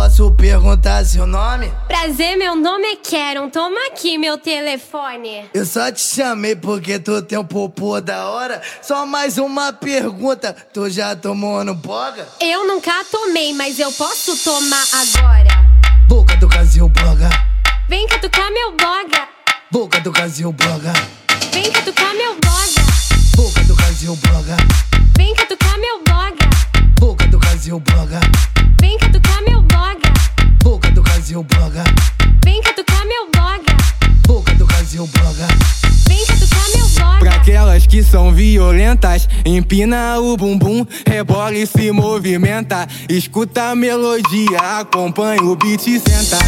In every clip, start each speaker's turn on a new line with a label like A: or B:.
A: posso perguntar seu nome?
B: Prazer, meu nome é Karen, toma aqui meu telefone.
A: Eu só te chamei porque tu tem um popô da hora. Só mais uma pergunta, tu já tomou no boga?
B: Eu nunca tomei, mas eu posso tomar agora.
A: Boca do Brasil boga.
B: Vem catucar meu boga.
A: Boca do Brasil boga.
B: Vem catucar meu boga.
A: Boca do Brasil boga.
B: Vem catucar meu boga.
A: Boca do Brasil boga.
B: Vem catucar meu boga.
A: Boca do Brasil boga.
B: Vem catucar meu boga.
A: Boca do Brasil boga.
B: Vem catucar meu boga.
C: Pra aquelas que são violentas, empina o bumbum, rebola e se movimenta. Escuta a melodia, acompanha o beat e senta.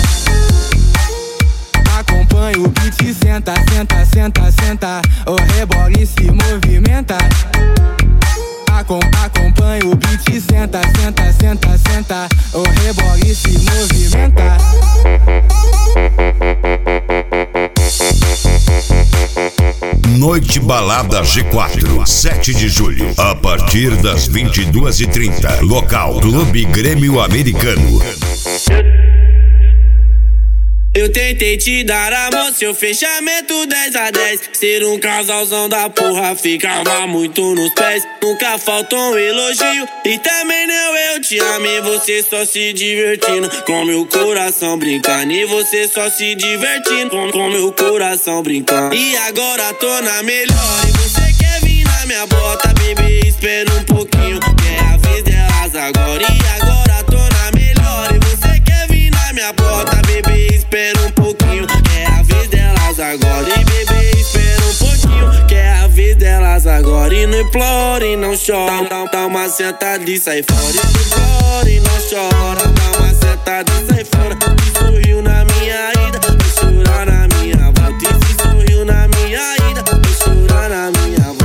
C: Acompanha o beat e senta, senta, senta, senta. O rebola e se movimenta. Acompanha o beat e senta, senta, senta, senta. O rebola e se movimenta.
D: Noite Balada G4, 7 de julho, a partir das 22h30. Local, Clube Grêmio Americano.
E: Eu tentei te dar a mão, seu fechamento 10/10. Ser um casalzão da porra, ficava muito nos pés. Nunca faltou um elogio, e também não eu te amei. Você só se divertindo, com meu coração brincando. E você só se divertindo, com meu coração brincando. E agora tô na melhor, e você quer vir na minha bota. Bebê, espera um pouquinho, que é a vez delas agora. E agora tô na melhor, e você quer vir na minha bota. Bebê, espera um pouquinho, que é a vez delas agora. E bebê, espera um pouquinho, que é a vez delas agora. E não implora e não chora, dá uma sentada e sai fora. E não implora e não chora, dá uma sentada e sai fora. E sorriu na minha ida, vai chorar na minha volta. E se sorriu na minha ida, vai chorar na minha volta.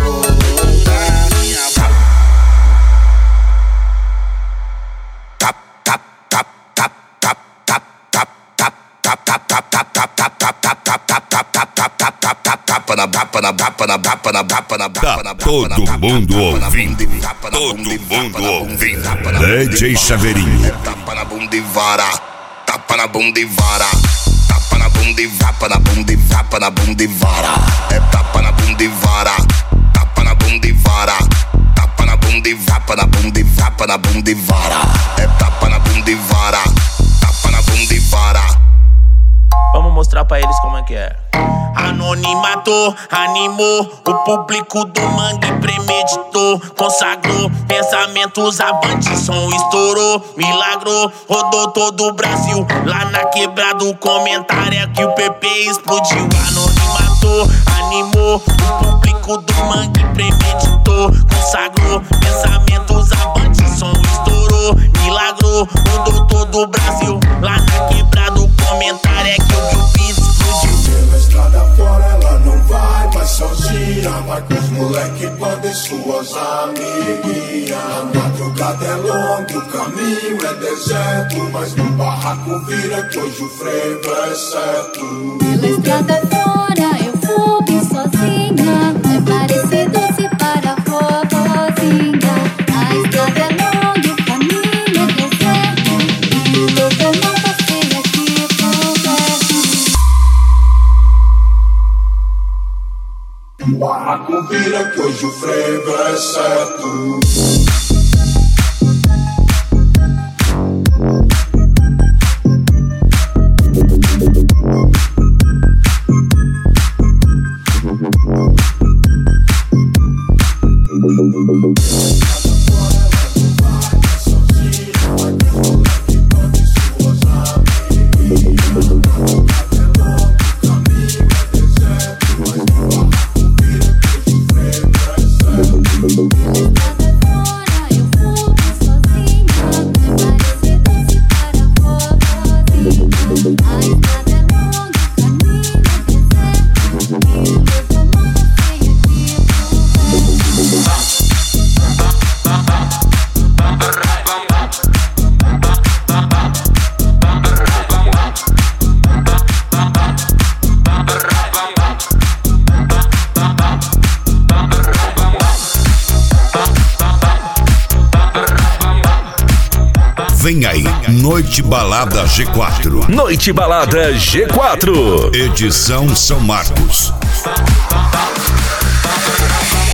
D: Tá todo mundo ouvindo. Todo mundo ouvindo. DJ Chaveirinho.
F: Tapa na bunda e vara. Tapa na bunda e vara. Tapa na bunda e vapa na bunda e vapa na bunda e vara. É tapa na bunda e vara. Tapa na bunda e vara. Tapa na bunda e vapa na bunda e vapa na bunda e vara. É tapa na bunda e vara. Tapa na bunda e vara.
E: Vamos mostrar pra eles como é que é. Anonimato, animou o público do mangue, premeditou, consagrou pensamentos avantes, som estourou, milagrou, rodou todo o Brasil. Lá na quebrada o comentário é que o PP explodiu. Anonimato, animou o público do mangue, premeditou, consagrou pensamentos avantes, som estourou, milagrou, rodou todo o Brasil. Lá na quebrada o comentário é que o beat explodiu.
G: Pela estrada fora ela não vai mais sozinha, vai com os moleque, banda e suas amiguinhas. A madrugada é longa, o caminho é deserto, mas no barraco vira que hoje o frevo é certo.
H: Pela estrada fora eu vou bem sozinha, é parecido se para vovozinha. A estrada é longa, o caminho é deserto, e o louco eu não passei aqui por perto.
G: O barraco vira que hoje o frevo é certo.
H: Fora
D: Noite Balada G4.
I: Noite Balada G4.
D: Edição São Marcos.